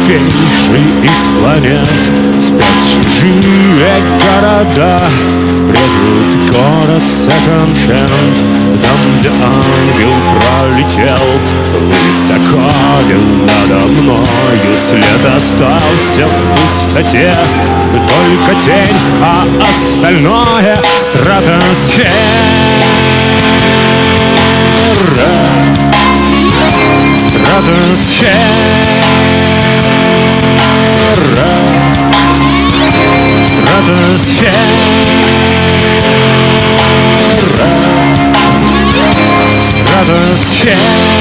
новейший из планет. Спят чужие города, бредут город секонд-хенд. Там, где ангел пролетел высоко надо мною, след остался в пустоте, только тень, а остальное стратосфера. Стратосфера. Стратосфера. Стратосфера.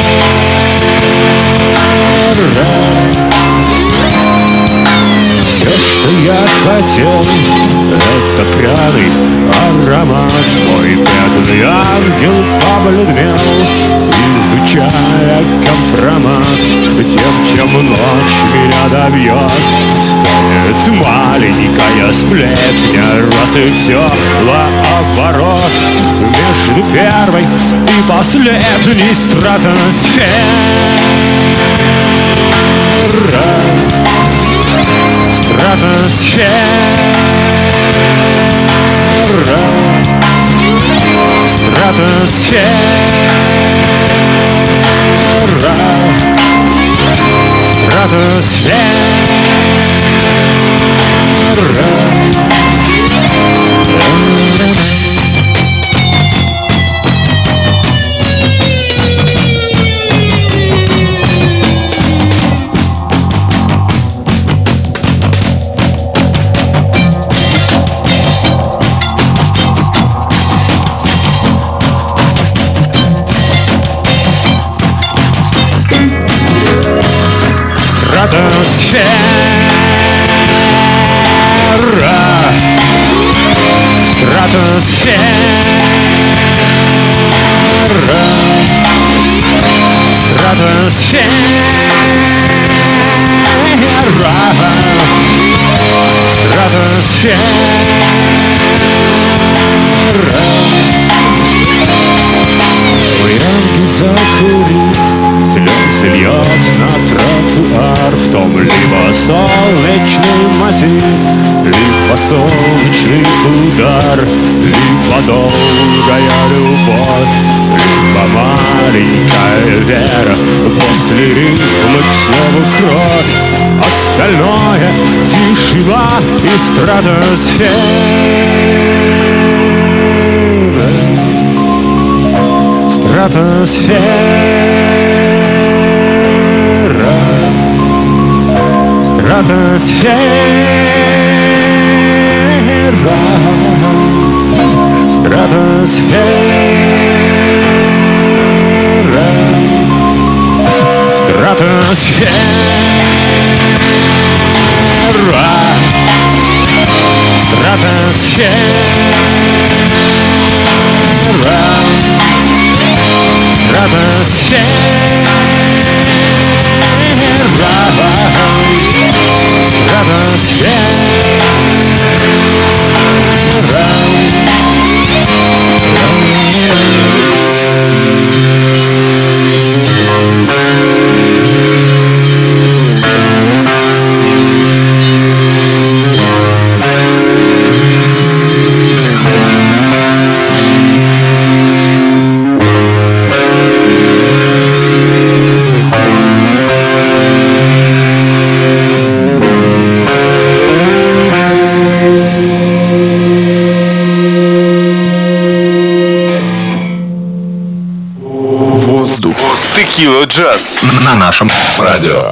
Все, что я хотел, это пряный аромат. Мой бедный ангел побледнел, изучая компромат. Тем, чем ночь меня добьет, станет маленькая сплетня. Раз и все наоборот, между первой и последней стратосфера. Стратосфера. Стратосфера. Стратосфера. Закурив, слезы льет на тротуар. В том либо солнечный мотив, либо солнечный удар, либо долгая любовь, либо маленькая вера. После рифмы к слову кровь, остальное тишина и стратосфера. Стратосфера. Стратосфера. Стратосфера. Стратосфера. Стратосфера. Стратосфера. Текила Джаз на нашем радио.